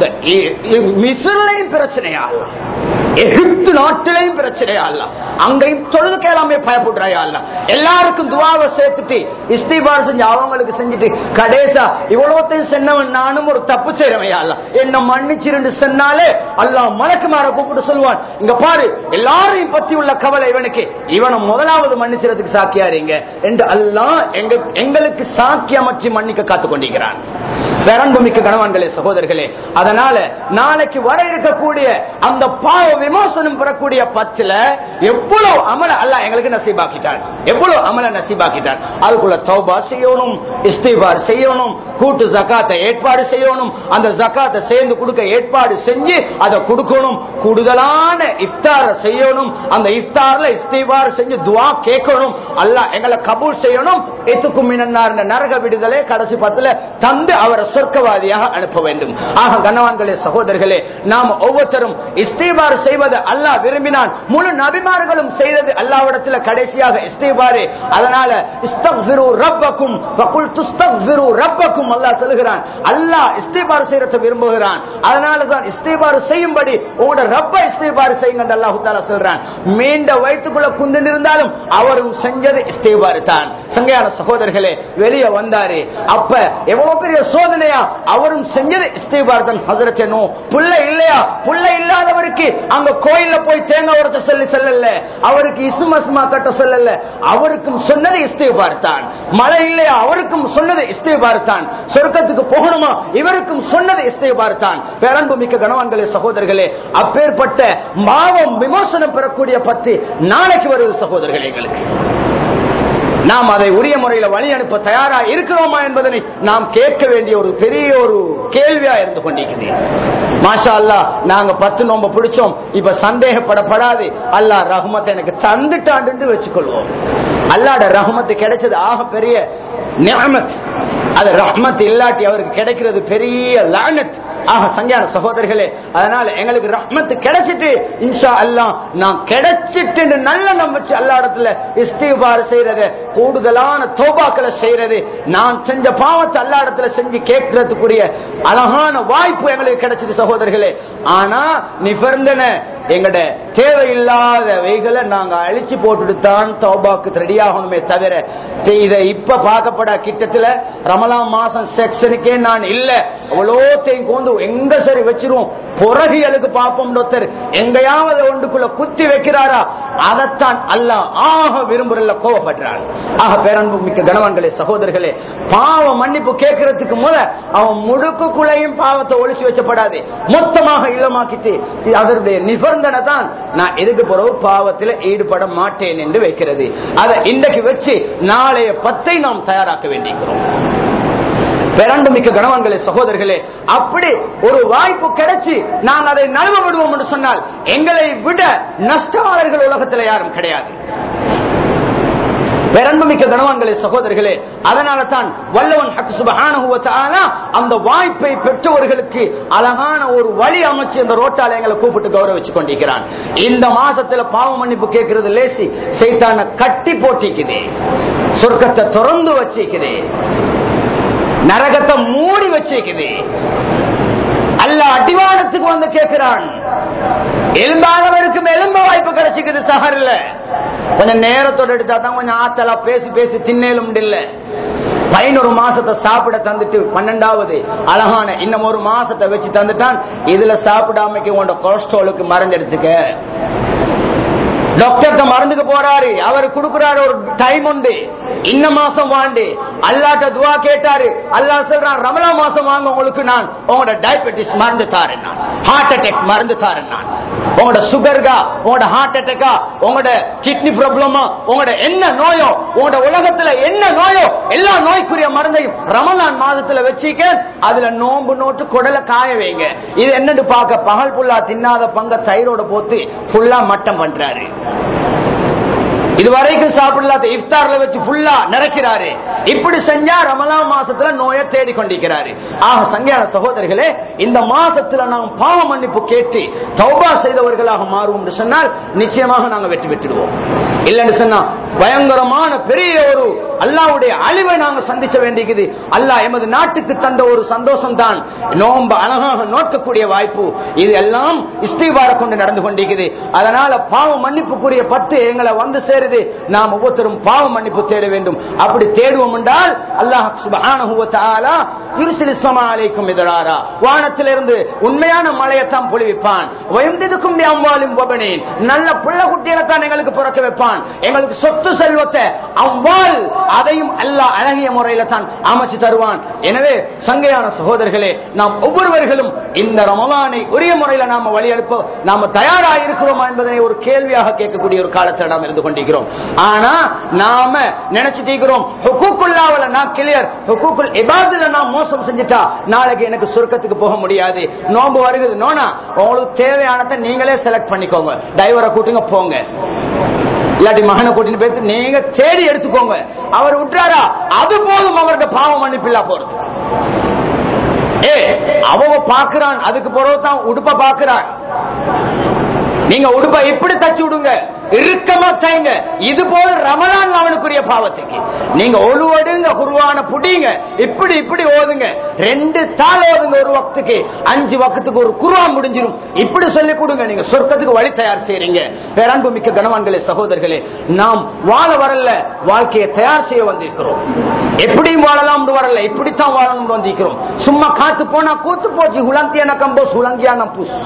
மிஸ்ர்லயும் பிரச்சனையா அல்லாஹ், எகிப்து நாட்டிலையும் பிரச்சனையா அல்லாஹ், அங்கேயும் தொழுது கேளாமே பயப்படுறாயா அல்லாஹ். எல்லாருக்கும் துவாவை சேர்த்துட்டு இஸ்திக்பார் செஞ்சு அவங்களுக்கு செஞ்சுட்டு கடைசா இவ்வளவுத்தையும் சென்னவன் நானும் ஒரு தப்பு செய்யறவையா அல்லாஹ், என்ன மன்னிச்சிருந்து சொன்னாலே அல்லாஹ் மலக்குமார கூப்பிட்டு சொல்லுவான், இங்க பாரு எல்லாரையும் பத்தி உள்ள கவலை இவனுக்கு, இவனை முதலாவது மன்னிச்சிறதுக்கு சாக்கியாரீங்க என்று அல்லாஹ் எங்களுக்கு சாக்கியமற்றி மன்னிக்க காத்துக் கொண்டிருக்கிறான். பேரன்புமிக்க கணவான்களே சகோதரர்களே, அதனால நாளைக்கு வர இருக்கக்கூடிய அந்த பாவ விமோசனம் பெறக்கூடிய பத்துல எவ்வளவு அமல அல்லாஹ் எங்களுக்கு நசீபாக்கிட்டான், எவ்வளவு அமல நசீபாக்கிட்டான். அதுக்குள்ள தௌபா செய்யணும், இஸ்திக்பார் செய்யணும், கூட்டு ஜகாத்தை ஏற்பாடு செய்யணும், அந்த ஜகாத்தை சேர்ந்து கொடுக்க ஏற்பாடு செஞ்சு அதை கொடுக்கணும், கூடுதலான இஃப்தார செய்யணும், அந்த இஃப்தார்ல இஸ்திக்பார் செஞ்சு துஆ கேட்கணும், அல்லாஹ் எங்களை கபூல் செய்யணும். எத்துக்கும் மினன்னார் நரக விடுதலை கடைசி பத்துல தந்து அவரை சொர்க்கவாதியாக அனுப்ப வேண்டும். ஆக கனவான்களே சகோதரர்களே, நாம் ஒவ்வொருத்தரும் இஸ்திக்பார் செய்வது அல்லாஹ் விரும்பினான், முழு நபிமார்களும் செய்தது அல்லாஹ்விடத்தில் கடைசியாக இஸ்திக்பார். அதனால இஸ்தக்ஃபிரு ரப்பக்கும் வகுல் துஸ்தக்ஃபிரு ரப்பக்கும் அல்லாஹ் சொல்கிறான், அல்லாஹ் இஸ்திக்பார் செய்யறதை விரும்புகிறான். அதனால தான் இஸ்திக்பார் செய்யும்படி உங்களோட ரப்ப இஸ்திக்பார் செய்யுங்க அல்லாஹ் தஆலா சொல்றான். மீண்ட வயிற்றுக்குள்ள குந்தின் இருந்தாலும் அவரும் செஞ்சது இஸ்திக்பார் தான். சங்கையான சகோதரர்களே, வெளியே வந்தாரு, அப்ப எவ்வளவு பெரிய சோதனையா, அவரும் செஞ்சது இஸ்திக்பார் தான். ஹஜ்ரத் நூஹ் புள்ள இல்லையா, புள்ள இல்லாதவருக்கு அங்க கோயில்ல போய் தேங்காய் உடைச்ச சொல்லி சொல்லல, அவருக்கு இஸ்மஸ்மா கட்ட சொல்லல, அவருக்கும் சொன்னது இஸ்திக்பார் தான். மழை இல்லையா, அவருக்கும் சொன்னது இஸ்திக்பார் தான். சொர்க்கத்துக்கு போகணுமா, இவருக்கும் சொன்னது இஸ்திக்பார் தான். பேரன்பு மிக்க கணவான்களே சகோதரர்களே, அப்பேற்பட்ட பாவம் விமோசனம் பெறக்கூடிய பத்தி நாளைக்கு வருது சகோதரர்களே. எங்களுக்கு நாம் அதை உரிய முறையில் வழி அனுப்ப தயாரா இருக்கிறோமா என்பதனை நாம் கேட்க வேண்டிய ஒரு பெரிய ஒரு கேள்வியா இருந்து கொண்டிருக்கிறது. மாஷா அல்லாஹ், நாங்க பத்து நோம்ப பிடிச்சோம், இப்ப சந்தேகப்படப்படாது, அல்லாஹ் ரஹ்மத்தை எனக்கு தந்துட்டாண்டு வச்சுக்கொள்வோம். அல்லாஹ்ட ரஹ்மத்து கிடைச்சது ஆக பெரிய நிஅமத், அது ரஹ்மத் இல்லாட்டி அவருக்கு கிடைக்கிறது பெரிய லானத். ஆக சங்கையான சகோதரர்களே, அதனால எங்களுக்கு ரஹ்மத்து கிடைச்சிட்டு இன்ஷா அல்லாஹ் நான் கிடைச்சிட்டு நல்ல நம்பிச்சு அல்லாஹ் இடத்துல இஸ்திக்பார் செய்யறது, கூடுதலான தௌபாக்களை செய்யறது, நான் செஞ்ச பாவத்தை அல்லாஹ் இடத்துல செஞ்சு கேட்கறதுக்குரிய அழகான வாய்ப்பு எங்களுக்கு கிடைச்சது சகோதரர்களே. ஆனா நிபந்தன எங்கட தேவையில்லாத வைகளை நாங்க அழிச்சு போட்டுட்டு தான் தௌபாக்கு ரெடியாகணுமே தவிர, இதை இப்ப பார்க்கப்பட கிட்டத்துல ரமலான் மாசம் செக்ஷனுக்கே நான் இல்ல, அவ்வளோத்தையும் கொண்டு எங்க சரி வச்சிருவோம், புறகியலுக்கு பார்ப்போம். ஒருத்தர் எங்கயாவது ஒன்றுக்குள்ள குத்தி வைக்கிறாரா, அதைத்தான் அல்லாஹ் ஆக விரும்புறல கோவப்படுறான். ஆக பேரன்பு மிக்க கணவான்களே சகோதரர்களே, பாவ மன்னிப்பு கேட்கறதுக்கு முத அவன் முழுக்குக்குள்ளையும் பாவத்தை ஒழிச்சு வச்சப்படாது, மொத்தமாக இல்லமாக்கிட்டு அதனுடைய நிபந்தனை தான் நான் எதுக்கு பிறகு பாவத்தில் ஈடுபட மாட்டேன் என்று வைக்கிறது. அதை இன்றைக்கு வச்சு நாளைய பத்தை நாம் தயாராக்க வேண்டியிருக்கிறோம். பேரன்புமிக்க கணவான்களே சகோதரர்களே, அப்படி ஒரு வாய்ப்பு கிடைச்சு நாம் அதை நழுவ விடுவோம் என்று சொன்னால் எங்களை விட நஷ்டவாளர்கள் உலகத்தில் யாரும் கிடையாது. பேரன்புமிக்க கணவான்களே சகோதரர்களே, அதனால தான் வல்லவன் ஹக் சுப்ஹானஹு வ தஆலா அந்த வாய்ப்பை பெற்றவர்களுக்கு அழகான ஒரு வழி அமைச்சு அந்த ரோட்டால எங்களை கூப்பிட்டு கௌரவிச்சு கொண்டிருக்கிறான். இந்த மாசத்துல பாவ மன்னிப்பு கேட்கறது லேசி, சைத்தான கட்டி போட்டிக்குது, சொர்க்கத்தை திறந்து வச்சிக்குது, நரகத்தை மூடி வச்சிக்குது. அல்லாஹ் அடிவானத்துக்கு வந்து கேட்கிறான், எலும்பாதவருக்கும் எலும்ப வாய்ப்பு கிடைச்சிக்குது. சஹர்ல கொஞ்சம் நேரத்தோட எடுத்தா தான் கொஞ்சம் ஆத்தலா பேசி பேசி தின்னேலும் இல்ல. பதினொரு மாசத்தை சாப்பிட தந்துட்டு பன்னெண்டாவது அழகான இன்னும் ஒரு மாசத்தை வச்சு தந்துட்டான். இதுல சாப்பிடாமைக்கு உன்னோட கொலஸ்ட்ராலுக்கு மறைஞ்செடுத்துக்க. டாக்டர் மருந்துக்கு போறாரு, அவர் கொடுக்கிறாரு ஒரு டைம் உண்டு, இந்த மாசம் வாண்டு அல்லாட்ட துவா கேட்டாரு, அல்லாஹ் சொல்றான் ரமலான் மாசம் வாங்க உங்களுக்கு நான் உங்களோட டயபெட்டிஸ் மருந்து தாரேன். ஹார்ட் அட்டாக் மருந்து தாரேன் நான். உங்களோட சுகர்கா, உங்களோட ஹார்ட் அட்டாக்கா, உங்களோட கிட்னி ப்ராப்ளமா, உங்களோட என்ன நோயோ, உங்களோட உலகத்துல என்ன நோயோ எல்லா நோய்க்குரிய மருந்தையும் ரமலான் மாதத்துல வச்சுக்க. அதுல நோம்பு நோட்டு குடல காய வைங்க. இது என்னன்னு பார்க்க பகல் புல்லா தின்னாத பங்க தயிரோட போட்டு புல்லா மட்டம் பண்றாரு. இதுவரைக்கும் சாப்பிடலாத இஃப்தார்ல வச்சு ஃபுல்லா நிறைக்கிறாரு. இப்படி செஞ்சா ரமலான் மாசத்துல நோயை தேடிக்கொண்டிருக்கிறாரு. ஆக சங்கையான சகோதரர்களே, இந்த மாசத்துல நாம் பாவ மன்னிப்பு கேட்டு தௌபா செய்தவர்களாக மாறுவோம் என்று சொன்னால் நிச்சயமாக நாங்கள் வெற்றி பெற்றுடுவோம். இல்லைன்னு சொன்னா பயங்கரமான பெரிய ஒரு அல்லாஹ்வுடைய அழிவை நாங்கள் சந்திக்க வேண்டியது. அல்லாஹ் எமது நாட்டுக்கு தந்த ஒரு சந்தோஷம் தான் நோன்பு அழகாக நோக்கக்கூடிய வாய்ப்பு. இது எல்லாம் இஸ்திக்பார கொண்டு நடந்து கொண்டிருக்கிறது. அதனால பாவ மன்னிப்புக்குரிய பத்து எங்களை வந்து சேருது. நாம் ஒவ்வொருத்தரும் பாவ மன்னிப்பு தேட வேண்டும். அப்படி தேடுவோம் என்றால் அல்லாஹ் சுப்ஹானஹு வ தஆலா யுர்சிலு ஸமா அலைக்கும் மிதராரா, வானத்திலிருந்து உண்மையான மழையைத்தான் பொழிவிப்பான். வயம்திதுக்கும் பிஅம்வாலின் வபனீன், நல்ல புள்ள குட்டிகளை தான் எங்களுக்கு பிறக்க வைப்பான். எங்களுக்கு சொத்து செல்வத்தை அம்வால் அதையும் அல்லாஹ் அழகிய முறையில தான் அமைச்சு தருவான். எனவே சங்கையான சகோதரர்களே, நாம் ஒவ்வொருவர்களும் இந்த ரமலானை உரிய முறையில் நாம வழி அனுப்ப நாம தயாராக இருக்கிறோமா என்பதை ஒரு கேள்வியாக கேட்கக்கூடிய ஒரு காலத்தில் நாம் இருந்து கொண்டிருக்கிறோம். ஆனா நாம நினைச்சிட்டு இருக்கிறோம் ஹுகூக்குல்லாஹ்ல நான் கிளியர், ஹுகூக்குல் இபாதுல நான் மோசம் செஞ்சுட்டா நாளைக்கு எனக்கு சொர்க்கத்துக்கு போக முடியாது. நோன்பு வருகிறது நோனா, உங்களுக்கு தேவையானதை நீங்களே செலக்ட் பண்ணிக்கோங்க. டிரைவரை கூட்டுங்க போங்க, இல்லாட்டி மகனை கூட்டிட்டு போய் நீங்க தேடி எடுத்துக்கோங்க. அவர் விட்டுறாரா அது போதும் அவருடைய பாவம் மன்னிப்பில்லா போறது. ஏ அவ பாக்குறான், அதுக்கு பிறகுதான் உடுப்ப பாக்குறான். நீங்க உடுப்ப இப்படி தச்சு விடுங்க, இறுக்கமா தைங்க. இது போல ரமலான் அவனுக்குரிய பாவத்துக்கு நீங்க ஒழுவடுங்க, குர்ஆனை புடிங்க, இப்படி இப்படி ஓதுங்க. ரெண்டு தாள் ஓதுங்க ஒரு வக்துக்கு, அஞ்சு வக்துக்கு ஒரு குர்ஆன் முடிஞ்சிடும். இப்படி சொல்லி கொடுங்க, நீங்க சொர்க்கத்துக்கு வழி தயார் செய்றீங்க. பேரன்பு மிக்க கனவான்களே சகோதரர்களே, நாம் வாழ வரல, வாழ்க்கையை தயார் செய்ய வந்திருக்கிறோம். எப்படியும் வாழலாம் வரல, இப்படித்தான் வாழணும் வந்திருக்கிறோம். சும்மா காத்து போனா கூத்து போச்சு, ஹுலந்தியான கம்போஸ் ஹுலங்கியான பூஸ்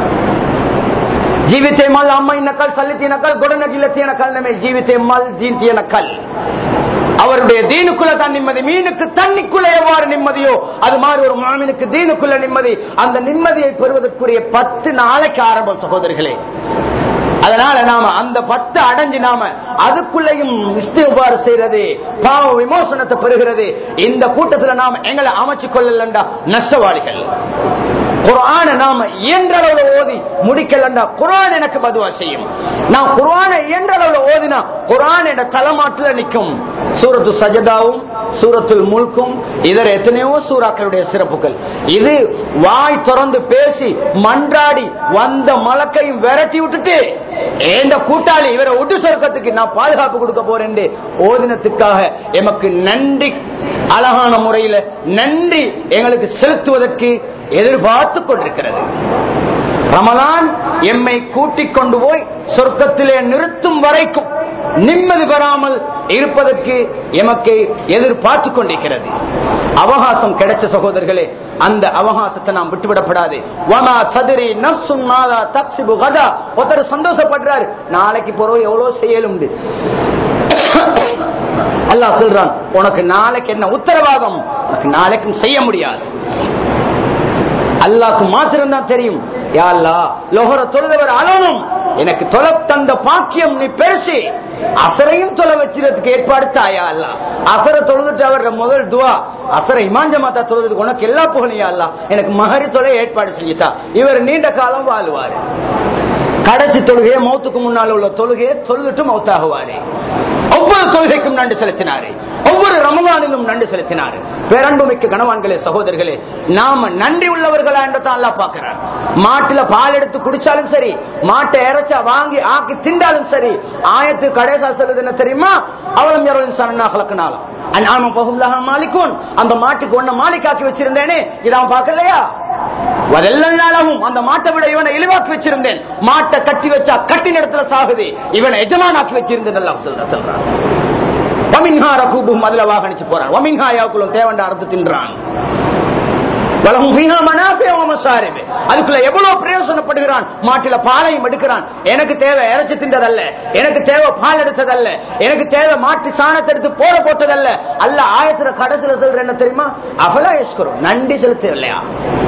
ජීවිතේ මල් අම්මා ඉන්න කල් සල්ලි තියෙන කල් ගොඩනැගිල්ල තියෙන කල් නෙමෙයි ජීවිතේ මල් දීන් තියෙන කල්. அவருடைய தீனுக்குள்ள தான் நிம்மதி. மீனுக்கு தண்ணிக்குள்ள எவ்வாறு நிம்மதியோ அது மாதிரி ஒரு முஃமினுக்கு தீனுக்குள்ள நிம்மதி. அந்த நிம்மதியை பெறுவதற்குரிய பத்து நாளைக்கு ஆரம்பம் சகோதரர்களே. அதனால நாம அந்த பத்து அடைஞ்சு நாம அதுக்குள்ளேயும் இஸ்திக்பார் செய்யறது, பாவ விமோசனத்தை பெறுகிறது. இந்த கூட்டத்தில் நாம எங்களை அமைச்சு கொள்ளலண்டா நஷ்டவாளிகள். குர்ஆனை நாம இயன்ற அளவுல ஓதி முடிக்கலண்டா குர்ஆன் எனக்கு பதுவா செய்யும். நான் குர்ஆனை இயன்ற அளவுல ஓதினா குர்ஆன் என்ற தலைமாட்டில் நிற்கும். சூரத்து சஜதாவும் சூரத்துல் முல்கும் இதர எத்தனையோ சூறாக்களுடைய சிறப்புகள். இது வாய் திறந்து பேசி மன்றாடி வந்த மலக்கையும் விரட்டி விட்டுட்டு ஏண்ட கூட்டாளி இவரை விட்டு சொர்க்கத்துக்கு நான் பாதுகாப்பு கொடுக்க போறேன் ஓதினத்துக்காக எமக்கு நன்றி, அழகான முறையில் நன்றி எங்களுக்கு செலுத்துவதற்கு எதிர்பார்த்து கொண்டிருக்கிறது. ரமலான் எம்மை கூட்டிக் கொண்டு போய் சொர்க்கத்திலே நிறுத்தும் வரைக்கும் நிம்மதி பெறாமல் இருப்பதற்கு எமக்கு எதிர்பார்த்து கொண்டிருக்கிறது. அவகாசம் கிடைச்ச சகோதரர்களே, அந்த அவகாசத்தை நாம் விட்டுவிடப்படாது. வமா தத்ரி நஃப்சுன் மாதா தக்ஸிபு கதா, ஒருத்தர் சந்தோஷப்படுறாரு, நாளைக்கு போறோம் எவ்வளவு செய்யலும். அல்லாஹ் சொல்றான், உனக்கு நாளைக்கு என்ன உத்தரவாதம், உனக்கு நாளைக்கும் செய்ய முடியாது. அல்லாஹ்க்கு மாத்திரம் தான் தெரியும். யா அல்லாஹ், லோஹர தொழுதவர் அலனும் எனக்கு தொலை தந்த பாக்கியம் நீ பெருசி, அசரையும் தொலை வச்சிருக்கிறதுக்கு ஏற்பாடு தாயா அல்லாஹ். அசரை தொழுதுட்டு அவர் முதல் துவா, அசரை இமாஞ்சமாத்தா தொழுதுக்கு உனக்கு எல்லா புகழையா அல்லாஹ் எனக்கு மகரி தொலை ஏற்பாடு செஞ்சுட்டா, இவர் நீண்ட காலம் வாழ்வாரு. கடைசி தொழுகையை மௌத்துக்கு முன்னால் உள்ள தொழுகையை தொழுதுட்டு மௌத்தாகுவாரு. ஒவ்வொரு தொழுகைக்கும் நன்றி செலுத்தினாரு, ஒவ்வொரு ரமலானிலும் நன்றி செலுத்தினாரு. பேரன்புமிக்க கனவான்களே சகோதரர்களே, நாம நன்றி உள்ளவர்களா என்றதான் அல்லாஹ் பார்க்கிறார். மாட்டுல பால் எடுத்து குடிச்சாலும் சரி, மாட்டை இறைச்சா வாங்கி ஆக்கி திண்டாலும் சரி, ஆயத்து கடைசா சொல்லுது என்ன தெரியுமா? அவலம் யரல் இன்சானா ஹலக்னாலும் அன்ஆம ஃபஹும் லஹா மாலிகூன், அந்த மாட்டுக்கு ஒன்ன மாலிகாக்கி வச்சிருந்தேனே இதான் பார்க்கலையா? வதல்லல்லாஹும், அந்த மாட்டை விட இவனை இழிவாக்கி வச்சிருந்தேன், மாட்டை கட்டி வச்சா கட்டி இடத்துல சாகுது, இவனை எஜமானாக்கி வச்சிருந்தேன் அல்லாஹ் சொல்றான். வமின்ஹா ரகூபுஹும், அதுல வாகனிச்சு போறான். வமின்ஹா யாக்குலும், தேவண்ட அறுத்து தின்றான். வலஹும் ஃபீஹா மனாஃபிஉ வ மசாரிப், அதுக்குள்ள எவ்வளவு பிரயோஜனப்படுகிறான். மாட்டில பாலையும் எடுக்கிறான். எனக்கு தேவை இறைச்சி தின்றதல்ல, எனக்கு தேவை பால் எடுத்ததல்ல, எனக்கு தேவை மாட்டு சாணத்தை எடுத்து போற போட்டதல்ல. அல்லாஹ் ஆயத்துல கடைசில சொல்ற என்ன தெரியுமா? அஃபலா யஷ்குரூன், நன்றி செலுத்தவில்லையா?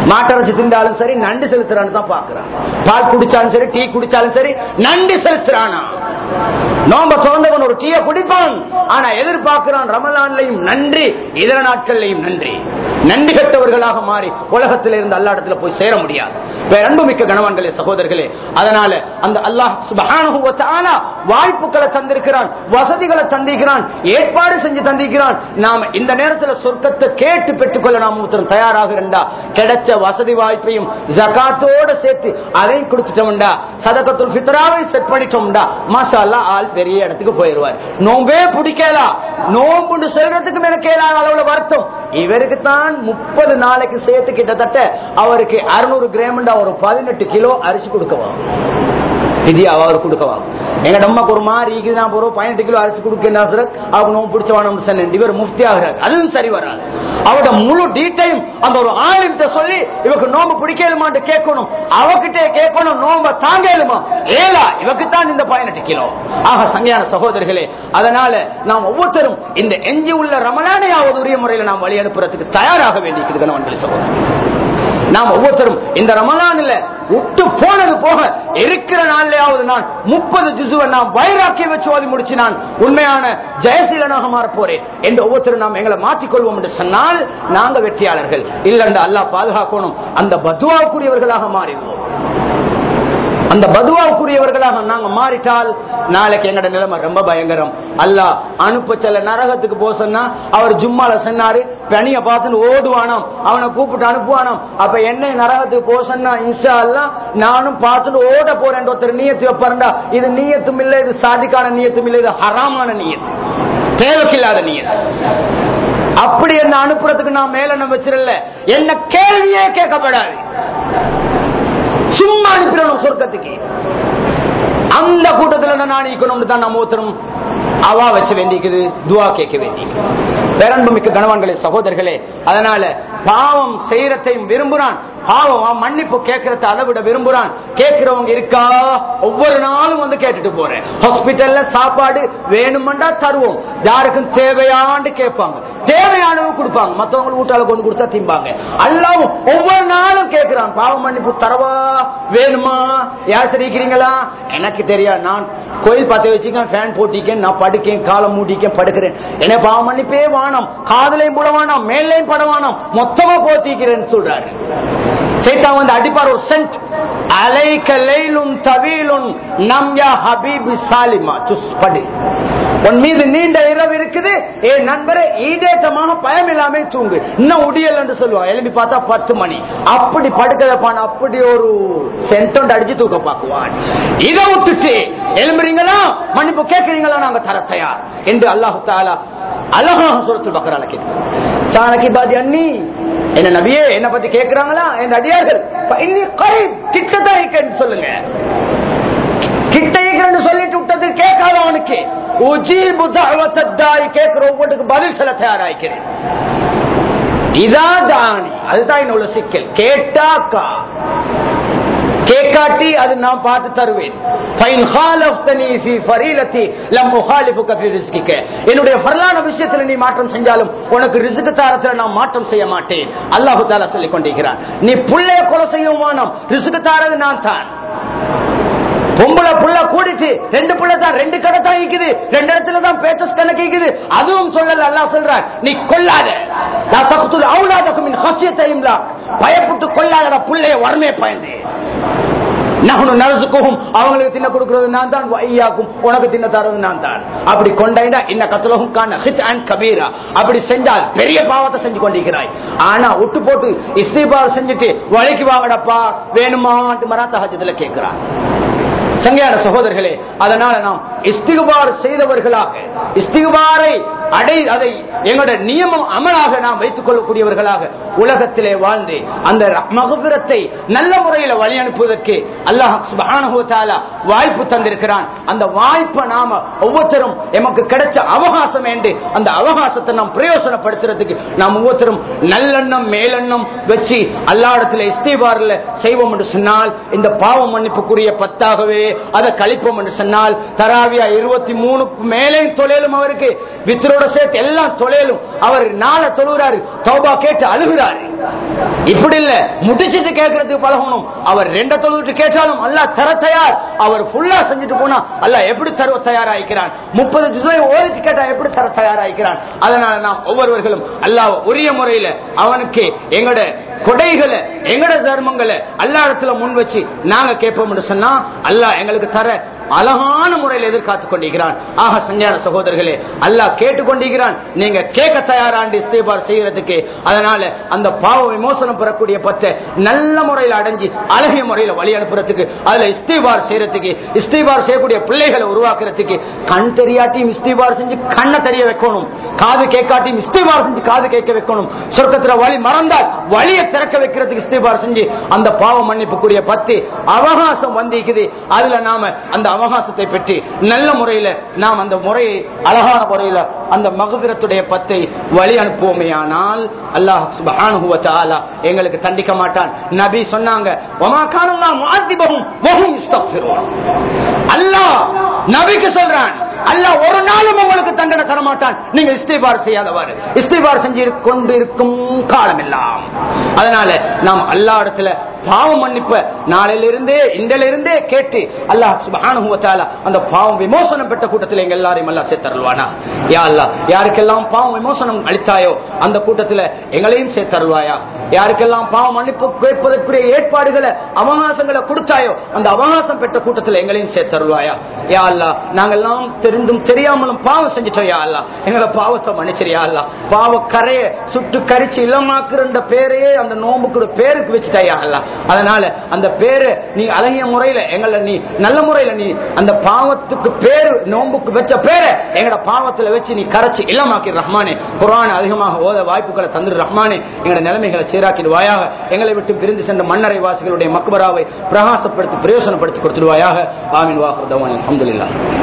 மாட்டரைச்சு திண்டாலும் சரி நன்றி செலுத்துறான்னு தான் பாக்குறான். பால் குடிச்சாலும் சரி டீ குடிச்சாலும் சரி நன்றி செலுத்துறானா. நோம்ப திறந்தவன் ஒரு டீயை குடிப்பான், ஆனா எதிர்பார்க்கிறான் ரமலான்லையும் நன்றி, இதர நாட்கள்லையும் நன்றி. நன்றி கட்டவர்களாக மாறி உலகத்தில் இருந்து அல்லா இடத்துல போய் சேர முடியாது. அன்புமிக்க கணவான்களே, சகோதரர்களே, அதனால அந்த அல்லாஹ் சுப்ஹானஹு வ தஆலா வாய்ப்புகளை தந்திருக்கிறான், வசதிகளை தந்திருக்கிறான், ஏற்பாடு செஞ்சு தந்திருக்கிறான். நாம இந்த நேரத்தில் சொர்க்கத்தை கேட்டு பெற்றுக்கொள்ள நாம் ஒருத்தர் தயாராக இருந்தா, கிடைச்ச வசதி வாய்ப்பையும் ஜகாத்தோட சேர்த்து அதையும் கொடுத்துட்டோம்டா, சதகத்துல் ஃபித்ராவை செட் பண்ணிட்டோம்டா, மாஷா அல்லாஹ் ஆள் பெரிய இடத்துக்கு போயிடுவார். நோம்பே பிடிக்கலா, நோம்புண்டு செல்றதுக்கு மேல அளவுல வருத்தம். இவருக்கு தான் முப்பது நாளைக்கு சேர்த்து கிட்டத்தட்ட அவருக்கு அறுநூறு கிராம் ஒரு பதினெட்டு கிலோ அரிசி கொடுக்கவாங்க, விதியா அவர் கொடுக்கவாங்க. எங்க நம்மக்கு ஒரு மாதிரி தான் போறோம், பதினெட்டு கிலோ அரிசி கொடுக்க அவங்க நோம்பு பிடிச்சவான இவர் முஃப்தி ஆகிறார், அதுவும் சரி வராது. அவரோட முழு டீட்டைல் அந்த ஒரு ஆளுகிட்ட சொல்லி இவருக்கு நோம்பு பிடிக்கலுமான்னு கேட்கணும், அவகிட்ட கேட்கணும் நோம்ப தாங்கலுமா ஏலா இவக்கு தான் இந்த பதினெட்டு கிலோ. ஆக சங்கையான சகோதரர்களே, அதனால நாம் ஒவ்வொருத்தரும் இந்த எஞ்சி உள்ள ரமலானையாவது உரிய முறையில் நாம் வழி அனுப்புறதுக்கு தயாராக வேண்டியிருக்கிறது. கணவன்களே, சகோதரர்களே, நாம் ஒவ்வொருத்தரும் இந்த ரமலான்ல விட்டு போனது போக இருக்கிற நாளையாவது நான் முப்பது ஜுசுவை நாம் வைராக்கிய வச்சு ஓதி முடிச்சு நான் உண்மையான ஜெயசீலனாக மாற போறேன் என்று ஒவ்வொருத்தரும் நாம் எங்களை மாற்றிக்கொள்வோம் என்று சொன்னால் நாங்க வெற்றியாளர்கள். இல்லைன்னு அல்லாஹ் பாதுகாக்கணும், அந்த பதுவாவுக்குரியவர்களாக மாறிடுவோம். அந்த பதுவாவுக்குரியவர்களாக நாங்க மாறிட்டால் நாளைக்கு எங்கட நிலைமை ரொம்ப பயங்கரம். அல்லாஹ் அனுப்ப செல்ல நரகத்துக்கு போக சொன்னா அவர் ஜும்மால சொன்னாரு, பனிய பார்த்துன்னு ஓடுவானாம், அவனை கூப்பிட்டு அனுப்புவானாம். அப்ப என்ன நரகத்துக்கு போக சொன்னா இன்ஷா அல்லாஹ் நானும் பார்த்துட்டு ஓட போறேன். ஒருத்தர் நீயத்து வைப்பாருண்டா, இது நீயத்தும் இல்லை, இது சாதிக்கான நீயத்தும் இல்லை, இது ஹராமான நீயத்து, தேவைக்கில்லாத நீயத்து. அப்படி என்ன அனுப்புறதுக்கு நான் மேல நம்ம வச்சிடல, என்ன கேள்வியே கேட்கப்படாது, சும்மா அனுப்பிடணும் சொர்க்கத்துக்கு. அந்த கூட்டத்தில் நான் இருக்கணும் தான் நம்ம ஒருத்தரும் அவா வச்ச வேண்டிக்குது, துவா கேட்க வேண்டிக்குது. பேரன்புமிக்க கணவான்களே, சகோதரர்களே, அதனால பாவம் செய்யறதையும் விரும்புறான், பாவம் மன்னிப்பு கேட்கறத அதை விட விரும்புறான். கேட்கிறவங்க இருக்கா, ஒவ்வொரு நாளும் வந்து கேட்டுட்டு போறேன். ஹாஸ்பிட்டல்ல சாப்பாடு வேணுமெண்டா தருவோம், யாருக்கும் தேவையாண்டு கேட்பாங்க, தேவையானவங்க கொடுப்பாங்க, மற்றவங்க வீட்டாளுக்கு வந்து கொடுத்தா திம்பாங்க. அல்லாவும் ஒவ்வொரு நாளும் கேட்கிறான், பாவம் மன்னிப்பு தரவா வேணுமா, யார் சரிக்கிறீங்களா, எனக்கு தெரியாது, நான் கோயில் பார்த்து வச்சுக்கேன், ஃபேன் போட்டிக்கேன், நான் படுக்கேன், காலம் மூடிக்கேன், படுக்கிறேன், என்ன பாவம் மன்னிப்பே வானம், காதலையும் போட வானம், மேலையும் பட வானம், மொத்தமா போத்திக்கிறேன்னு சொல்றாரு. சைத்தான் வந்து அடிப்பார் ஒரு சென்ட், அலைக லைலும் தவீலும் நம் யா ஹபீபி சாலிமா சுஸ் படு, உன் மீது நீண்ட இரவு இருக்குது ஏ நண்பரே, ஈடேற்றமாக பயம் இல்லாம தூங்கு, இன்னும் உடியல் என்று சொல்லுவான். எழுப்பி பார்த்தா பத்து மணி, அப்படி படுக்க வைப்பான், அப்படி ஒரு சென்ட் அடிச்சு தூக்க பாக்குவான். இதை விட்டுட்டு எழும்புறீங்களா, மன்னிப்பு கேட்கிறீங்களா, நாங்க தர தயார் என்று அல்லாஹு தஆலா அழகாக சூரத்துல் பக்ரால கேட்கிறார். சானகி பாதி அன்னி, என்ன நபியே என்ன பத்தி கேட்கிறாங்களா என் அடியார்கள், கிட்டதான் இருக்கேன்னு சொல்லுங்க, கிட்ட இருக்கிறேன்னு சொல்லிட்டு விட்டது கேட்காத அவனுக்கு உஜீபு தஅவத்தத் தாய், கேட்கிற ஒவ்வொன்றுக்கு பதில் சொல்ல தயாராகிறேன். இதா தானி, அதுதான் உள்ள சிக்கல், கேட்டாக்கா, கேட்காட்டி அது நான் பார்த்து தருவேன். என்னுடைய பரலான விஷயத்தில் நீ மாற்றம் செஞ்சாலும் உனக்கு ரிஸ்க் தாரத்தில் நான் மாற்றம் செய்ய மாட்டேன். அல்லாஹு தஆலா சொல்லிக் கொண்டிருக்கிறான். நீ புள்ளைய கொலை செய்யும் வானம், ரிஸ்க் தாரது நான் தான். பொம்பளை புள்ள கூடிச்சு, ரெண்டு புள்ள தான், ரெண்டு கடை தான் இருக்குது, ரெண்டு இடத்துல தான் பேச்சஸ் கணக்கு இருக்குது, அதுவும் சொல்லல. அல்லாஹ் சொல்றான், நீ கொல்லாத, பயப்பட்டு கொள்ளாத புள்ளைய வரமே பயந்து, அவங்களுக்கு தின்ன கொடுக்கிறது நான் தான், வையாக்கும் உனக்கு தின்ன தரது நான் தான். அப்படி கொண்டாயினா இன்ன கத்துலகும் காண ஹித் அண்ட் கபீரா, அப்படி செஞ்சால் பெரிய பாவத்தை செஞ்சு கொண்டிருக்கிறாய். ஆனா ஒட்டு போட்டு இஸ்திக்பார் செஞ்சுட்டு வழிக்கு வாங்கடப்பா வேணுமாட்டு மராத்த ஹஜ்ஜத்துல கேட்கிறான். சங்கையான சகோதரர்களே, அதனால நாம் இஸ்திக்பார் செய்தவர்களாக, இஸ்திக்பாரை அடை அதை எங்களுடைய நியமம் அமலாக நாம் வைத்துக் கொள்ளக்கூடியவர்களாக உலகத்திலே வாழ்ந்து அந்த மக்ஃபிரத்தை நல்ல முறையில் வழி அனுப்புவதற்கு அல்லாஹ் சுப்ஹானஹு வ தஆலா வாய்ப்பு தந்திருக்கிறான். அந்த வாய்ப்பை நாம ஒவ்வொருத்தரும் எமக்கு கிடைச்ச அவகாசம் என்று அந்த அவகாசத்தை நாம் பிரயோசனப்படுத்துறதுக்கு நாம் ஒவ்வொருத்தரும் நல்லெண்ணம் மேலெண்ணம் வச்சு அல்லாஹ்விடத்தில் இஸ்திக்பார்ல செய்வோம் என்று சொன்னால் இந்த பாவ மன்னிப்புக்குரிய பத்தாகவே அதை கழிப்போம் என்று சொன்னால் தராவியா இருபத்தி மூணுக்கு மேலே தொழிலும் அவருக்கு வித்தரோட சேர்த்து எல்லாம் தொழிலும் அவர் நாளை தொழுகிறாரு, தௌபா கேட்டு அழுகிறாரு. இப்படி இல்ல முடிச்சிட்டு கேட்கறதுக்கு பழகணும். அவர் ரெண்ட தொழுவிட்டு கேட்டாலும் அல்லாஹ் தர தயார். அவர் ஃபுல்லா செஞ்சுட்டு போனா அல்லாஹ் எப்படி தர தயாராகிறான். முப்பது ஜுஸை ஓதிட்டு கேட்டா எப்படி தர தயாராகிறான். அதனால நாம் ஒவ்வொருவர்களும் அல்லாஹ் உரிய முறையில அவனுக்கு எங்கட கொடைகளை எங்கட தர்மங்களை அல்லாஹ் இடத்துல முன் வச்சு நாங்க கேட்போம் என்று சொன்னா அல்லாஹ் எங்களுக்கு தர அழகான முறையில் எதிர்காத்துக் கொண்டிருக்கிறான். ஆக சஞ்ஞான சகோதரர்களே, அல்லாஹ் கேட்டுக்கொண்டிருக்கிறான். நீங்க கேட்க தயாராண்டி இஸ்திக்பார் செய்யறதுக்கு. அதனால அந்த பாவ விமோசனம் பெறக்கூடிய பத்தை நல்ல முறையில் அடைஞ்சு அழகிய முறையில் வழி அனுப்புறதுக்கு, அதுல இஸ்திக்பார் செய்யறதுக்கு, இஸ்திக்பார் செய்யக்கூடிய பிள்ளைகளை உருவாக்குறதுக்கு, கண் தெரியாட்டியும் இஸ்திக்பார் செஞ்சு கண்ணை தெரிய வைக்கணும், காது கேட்காட்டியும் இஸ்திக்பார் செஞ்சு காது கேட்க வைக்கணும், சொர்க்கத்துல வழி மறந்தால் வழியை திறக்க வைக்கிறதுக்கு இஸ்திக்பார் செஞ்சு அந்த பாவ மன்னிப்பு கூடிய பத்து அவகாசம் வந்திருக்குது. அதுல நாம அந்த அவகாசத்தை பெற்று நல்ல முறையில நாம் அந்த முறையை அழகான முறையில அந்த மக்ஃபிரத்துடைய பத்தை வழி அனுப்புவோமேயானால் அல்லாஹ் சுப்ஹானஹு வ தஆலா எங்களுக்கு தண்டிக்க மாட்டான். நபி சொன்னாங்க, வமா கானல்லாஹு முஅத்திபஹும் வஹும் இஸ்தக்ஃபிரூன். அல்லாஹ் நபிக்கு சொல்றான், அல்லாஹ் ஒரு நாளும் உங்களுக்கு தண்டனை தர மாட்டான் நீங்க இஸ்திக்பார் செய்யாதவாறு. இஸ்திக்பார் செஞ்சு கொண்டிருக்கும் காலம் எல்லாம். அதனால நாம் அல்லாஹ் இடத்துல பாவ மன்னிப்ப நாளிலிருந்தே இன்றிலிருந்தே கேட்டு அல்லாஹ் சுப்ஹானஹு வ தஆலா அந்த பாவம் விமோசனம் பெற்ற கூட்டத்தில் எங்க எல்லாரையும் அல்லாஹ் சேர்த்தருள்வானா. யா அல்லாஹ், யாருக்கெல்லாம் பாவம் விமோசனம் அளித்தாயோ அந்த கூட்டத்தில் எங்களையும் சேர்த்தருள்வாயா. யாருக்கெல்லாம் பாவ மன்னிப்பு கேட்பதற்குரிய ஏற்பாடுகளை அவகாசங்களை கொடுத்தாயோ அந்த அவகாசம் பெற்ற கூட்டத்தில் எங்களையும் சேர்த்தருள்வாயா. யா அல்லாஹ், நாங்கெல்லாம் தெரிந்தும் தெரியாமலும் பாவம் செஞ்சுட்டோம். யா அல்லாஹ், எங்களை பாவத்தை மன்னிச்சிரியா அல்லாஹ். பாவ கரையை சுட்டு கரிச்சு இல்லமாக்குற பேரையே அந்த நோம்புக்கு பேருக்கு வச்சுட்டாயா அல்லாஹ். அதனால அந்த பேரு நீ அழகிய முறையில எங்களை நீ நல்ல முறையில நீ அந்த பாவத்துக்கு பேரு நோம்புக்கு வச்ச பேரை எங்கட பாவத்துல வச்சு நீ கரைச்சு இல்லமாக்கி ரஹ்மானே. குர்ஆன் அதிகமாக ஓத வாய்ப்புகளை தந்துரு ரஹ்மானே. எங்கட நிலைமைகளை சீராக்கிடுவாயாக. எங்களை விட்டு பிரிந்து சென்ற மன்னரை வாசிகளுடைய மக்பராவை பிரகாசப்படுத்தி பிரயோசனப்படுத்தி கொடுத்துடுவாயாக. ஆமீன். வாஹிர் தவானா அல்ஹம்துலில்லாஹ்.